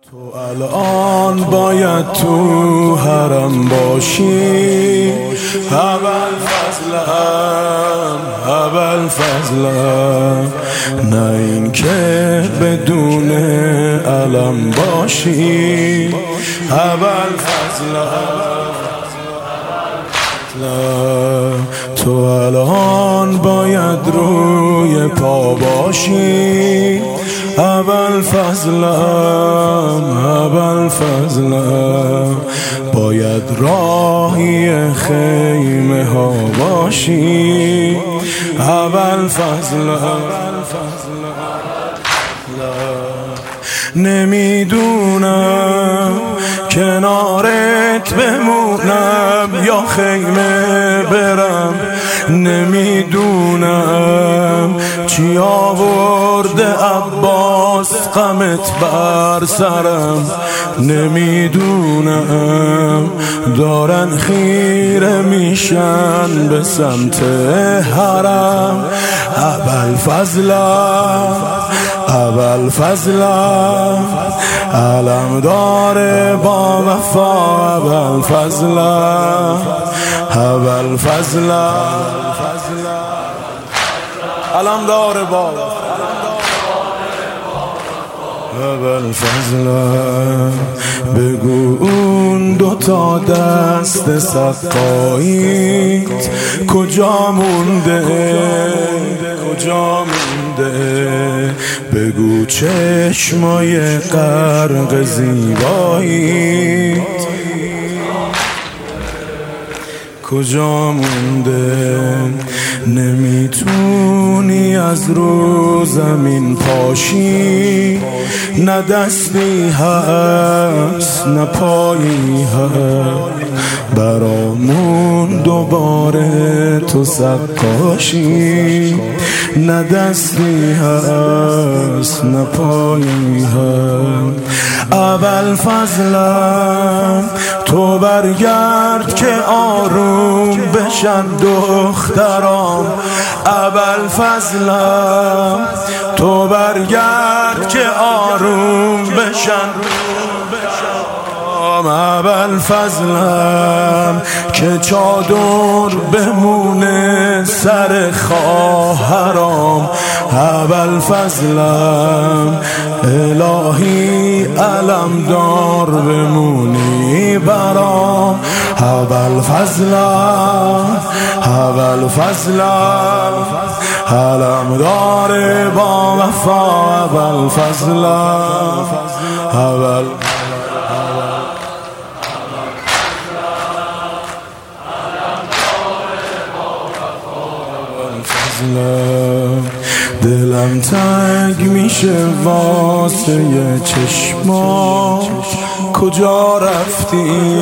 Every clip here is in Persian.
تو الان باید تو حرم باشی، ابوالفضلم، نه این که بدون علم باشی. ابوالفضلم، تو الان باید روی پا باشی. ابوالفضلم، باید راهی خیمه ها باشی. ابوالفضلم، نمیدونم کنارت بمونم یا خیمه برم، نمیدونم چی آورده عباس غمت بر سرم، نمیدونم دارن خیره میشن به سمت حرم. ابوالفضلم، علم داره با وفا. ابوالفضلم، علم داره با ابوالفضلم. بگو اون دوتا دست سقاییت کجا مونده، بگو چشمای غرق زیباییت کجا مونده. نمیتونی از رو زمین پاشی، نه دستی هست نه پایی هست، برامون دوباره تو سقاشی. نه دستی هست نه پایی هست. ابوالفضلم، تو برگرد که آروم بشن دخترام. ابوالفضلم، تو برگرد که آروم بشن. ابوالفضلم، که چادر بمونه سر خواهرام. ابوالفضلم، الهی علمدار بمونی برام. ابوالفضلم، علمدار با وفا. ابوالفضلم، دلم تنگ میشه واسه چشما. کجا رفتی؟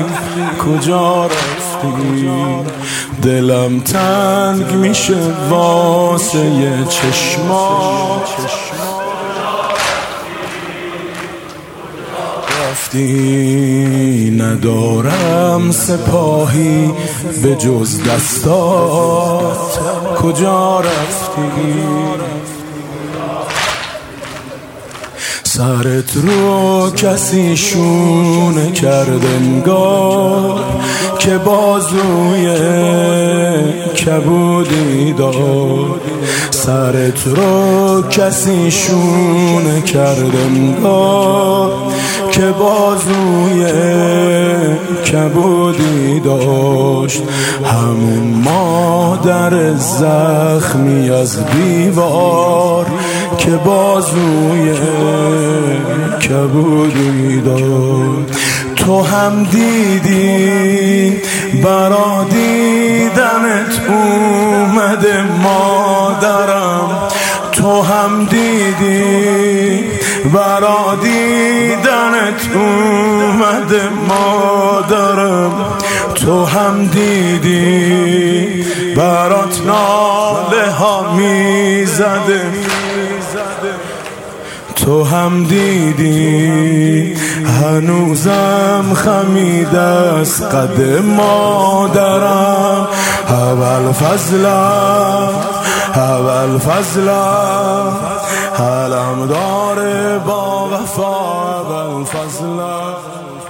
دلم تنگ میشه واسه چشما. ندارم سپاهی به جز دستات. کجا رفتی؟ سرت رو کسی شونه کرده انگار که بازوی کبودی داد. سرت رو کسی شونه کرده انگار که بازوی کبودی داشت. همون مادر زخمی از دیوار که بازوی کبودی داشت. تو هم دیدی برا دیدنت اومده مادرم. تو هم دیدی برا دیدنت اومده مادرم. تو هم دیدی برات ناله ها میزده. تو هم دیدی هنوزم خمیده از قد مادرم. ابوالفضلم، اول فضلم علم داره با وفا اول فضلم